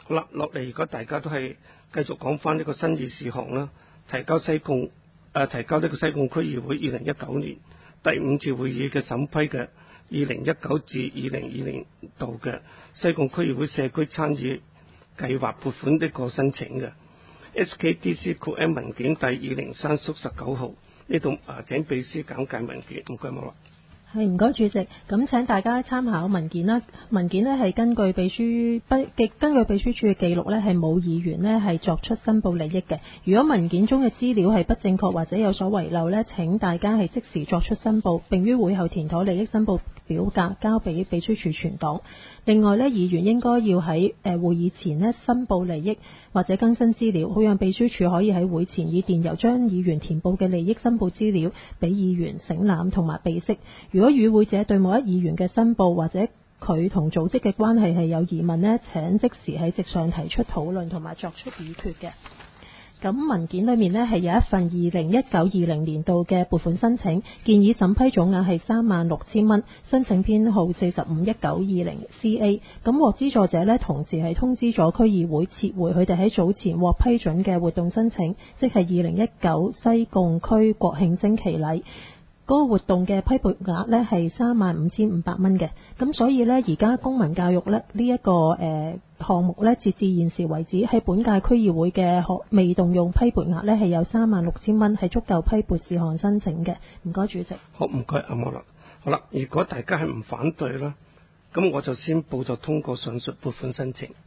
好啦，落嚟如果大家都係繼續講翻呢個新議事項啦，提交呢個西貢區議會2019年第5次會議嘅審批嘅2019至2020度嘅西貢區議會社區參與計劃撥款呢個申請嘅 SKDC Code M 文件第2023/19號，呢度請秘書簡介文件，唔該冇啦。 係，唔該主席，咁請大家參考文件啦。文件呢係根據秘書處嘅記錄呢，係冇議員呢係作出申報利益嘅。如果文件中嘅資料係不正確或者有所遺漏呢，請大家係即時作出申報，並於會後填妥利益申報表格交俾秘書處存檔。另外呢，議員應該要喺會議前呢申報利益或者更新資料，好讓秘書處可以喺會前以電郵將議員填報嘅利益申報資料俾議員省覽同埋備悉。如果與會者對某一議員嘅申報或者佢同組織嘅關係係有疑問呢，請即時喺席上提出討論同埋作出議決嘅。咁文件裏面呢係有一份2019-20年度嘅撥款申請，建議審批總額係36,000蚊，申請編號451920CA。咁獲資助者呢，同時係通知咗區議會撤回佢哋喺早前獲批准嘅活動申請，即係2019西貢區國慶升旗禮。嗰個活動嘅批撥額呢係35,500蚊嘅，咁所以呢，而家公民教育呢一個項目呢，截至現時為止喺本屆區議會嘅未動用批撥額呢係有36,000蚊，係足夠批撥事項申請嘅。唔該主席。 好，唔該阿莫啦。好啦，如果大家係唔反對啦，咁我就宣佈就通過上述撥款申請。